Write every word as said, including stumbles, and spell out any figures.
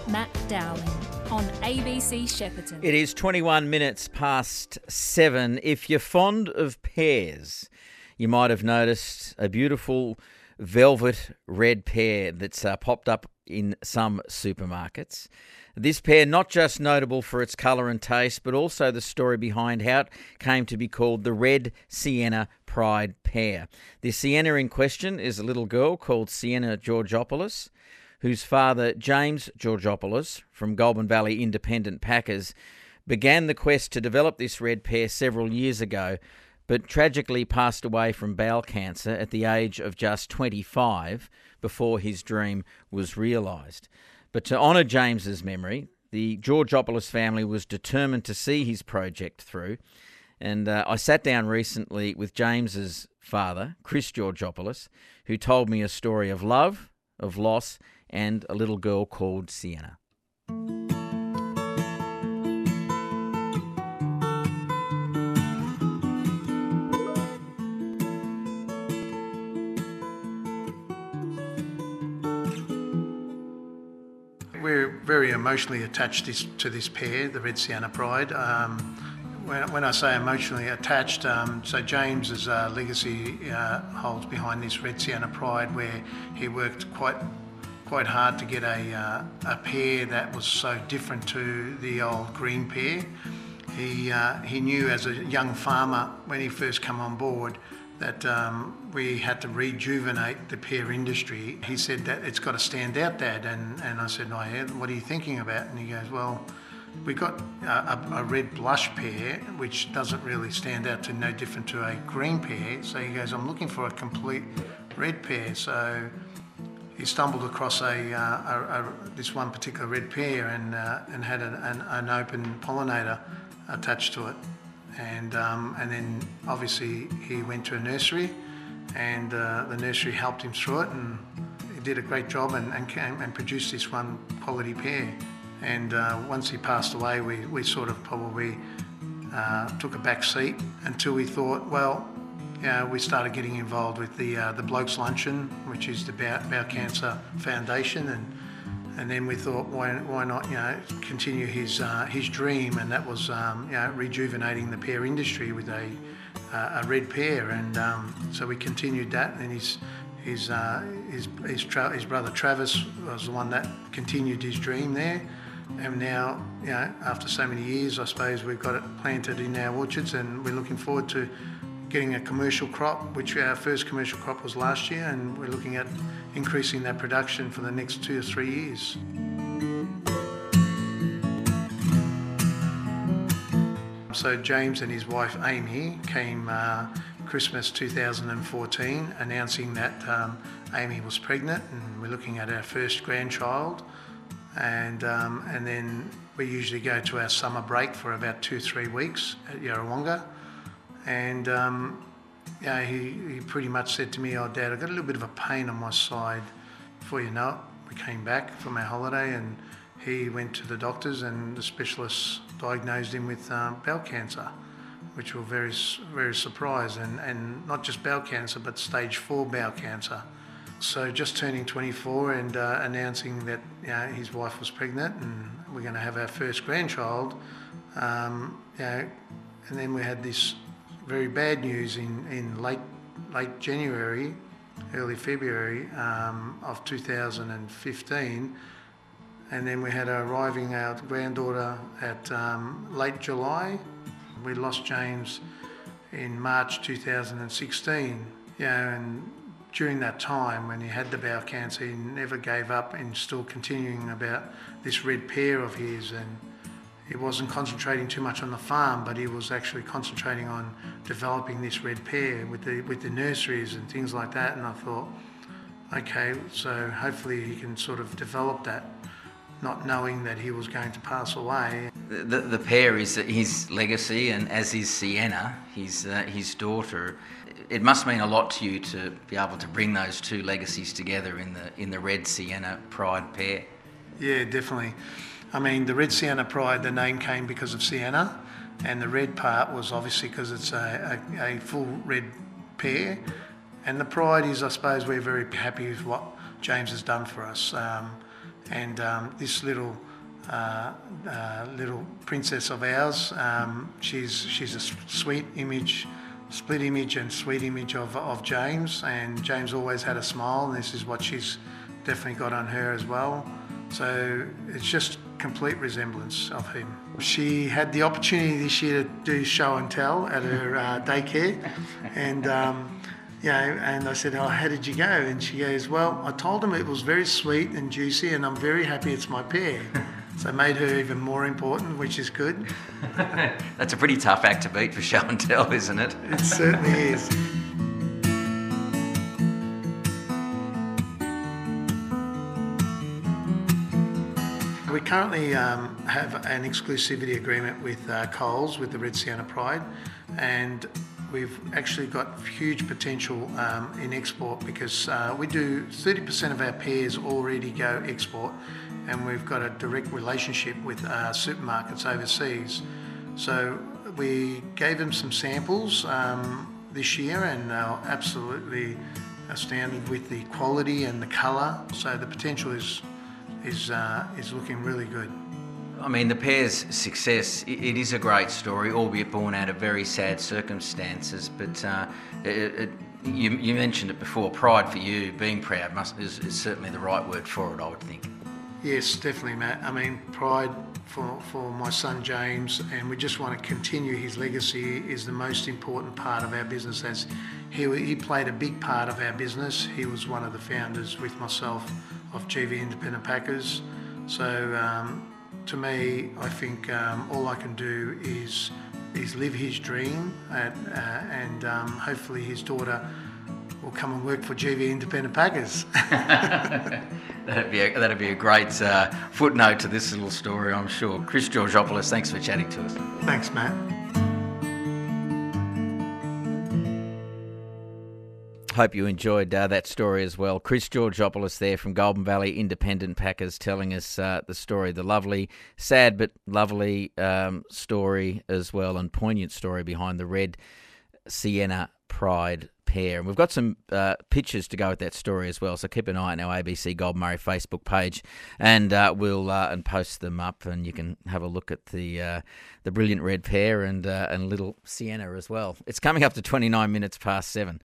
Matt Dowling on A B C Shepparton. It is twenty-one minutes past seven. If you're fond of pears, you might have noticed a beautiful velvet red pear that's uh, popped up in some supermarkets. This pear not just notable for its colour and taste, but also the story behind how it came to be called the Red Sienna Pride pear. The Sienna in question is a little girl called Sienna Georgopoulos, whose father, James Georgopoulos, from Goulburn Valley Independent Packers, began the quest to develop this red pear several years ago, but tragically passed away from bowel cancer at the age of just twenty-five before his dream was realised. But to honour James's memory, the Georgopoulos family was determined to see his project through. And uh, I sat down recently with James's father, Chris Georgopoulos, who told me a story of love, of loss, and a little girl called Sienna. We're very emotionally attached this, to this pear, the Red Sienna Pride. Um, when, when I say emotionally attached, um, so James's uh, legacy uh, holds behind this Red Sienna Pride, where he worked quite quite hard to get a, uh, a pear that was so different to the old green pear. He, uh, he knew as a young farmer when he first came on board that um, we had to rejuvenate the pear industry. He said that it's got to stand out, Dad, and, and I said, oh, yeah, what are you thinking about? And he goes, well, we got a, a red blush pear, which doesn't really stand out to no different to a green pear. So he goes, I'm looking for a complete red pear. So he stumbled across a, uh, a, a this one particular red pear and uh, and had an, an, an open pollinator attached to it. And um, and then obviously he went to a nursery, and uh, the nursery helped him through it, and he did a great job and and, came and produced this one quality pear. And uh, once he passed away, we, we sort of probably uh, took a back seat until we thought, well, you know, we started getting involved with the uh, the Blokes Luncheon, which is the Bowel, Bowel Cancer Foundation, and and then we thought, why why not, you know, continue his uh, his dream, and that was um, you know, rejuvenating the pear industry with a uh, a red pear, and um, so we continued that, and his his uh, his his, tra- his brother Travis was the one that continued his dream there. And now, you know, after so many years, I suppose we've got it planted in our orchards, and we're looking forward to getting a commercial crop, which our first commercial crop was last year, and we're looking at increasing that production for the next two or three years. So James and his wife Amy came uh, Christmas two thousand fourteen, announcing that um, Amy was pregnant, and we're looking at our first grandchild. And um, and then we usually go to our summer break for about two, three weeks at Yarrawonga. And um, yeah, he, he pretty much said to me, oh, Dad, I've got a little bit of a pain on my side. Before you know it, we came back from our holiday, and he went to the doctors, and the specialists diagnosed him with um, bowel cancer, which were very, very surprised. And, and not just bowel cancer, but stage four bowel cancer. So just turning twenty-four and uh, announcing that, you know, his wife was pregnant and we're going to have our first grandchild, um, you know, and then we had this very bad news in, in late late January, early February um, of two thousand fifteen, and then we had arriving our granddaughter at um, late July. We lost James in March two thousand sixteen, you know, and during that time when he had the bowel cancer, he never gave up and still continuing about this red pear of his, and he wasn't concentrating too much on the farm, but he was actually concentrating on developing this red pear with the with the nurseries and things like that. And I thought, okay, so hopefully he can sort of develop that, not knowing that he was going to pass away. The, the, the pear is his legacy, and as is Sienna, his uh, his daughter. It must mean a lot to you to be able to bring those two legacies together in the in the Red Sienna Pride pear. Yeah, definitely. I mean, the Red Sienna Pride, the name came because of Sienna, and the red part was obviously because it's a, a, a full red pear. And the pride is, I suppose, we're very happy with what James has done for us. Um, And um, this little uh, uh, little princess of ours, um, she's she's a sweet image, split image and sweet image of, of James. And James always had a smile, and this is what she's definitely got on her as well. So it's just complete resemblance of him. She had the opportunity this year to do show and tell at her uh, daycare, and um, you know, and I said, "Oh, how did you go?" And she goes, "Well, I told him it was very sweet and juicy, and I'm very happy it's my pair." So it made her even more important, which is good. That's a pretty tough act to beat for show and tell, isn't it? It certainly is. We currently um, have an exclusivity agreement with uh, Coles, with the Red Sienna Pride, and we've actually got huge potential um, in export because uh, we do thirty percent of our pairs already go export, and we've got a direct relationship with uh, supermarkets overseas. So we gave them some samples um, this year, and they're absolutely astounded with the quality and the colour. So the potential is is uh, is looking really good. I mean, the pair's success, it, it is a great story, albeit born out of very sad circumstances, but uh, it, it, you, you mentioned it before, pride for you, being proud must, is, is certainly the right word for it, I would think. Yes, definitely, Matt. I mean, pride for, for my son James, and we just want to continue his legacy, is the most important part of our business. As he, he played a big part of our business. He was one of the founders with myself of G V Independent Packers. So um, to me, I think um, all I can do is is live his dream, at, uh, and um, hopefully his daughter will come and work for G V Independent Packers. that'd be a, that'd be a great uh, footnote to this little story, I'm sure. Chris Georgopoulos, thanks for chatting to us. Thanks, Matt. Hope you enjoyed uh, that story as well. Chris Georgopoulos there from Golden Valley Independent Packers telling us uh, the story, the lovely, sad but lovely um, story as well, and poignant story behind the Red Sienna Pride pair. And we've got some uh, pictures to go with that story as well, so keep an eye on our A B C Golden Murray Facebook page, and uh, we'll uh, and post them up, and you can have a look at the uh, the brilliant red pair and uh, and little Sienna as well. It's coming up to twenty-nine minutes past seven.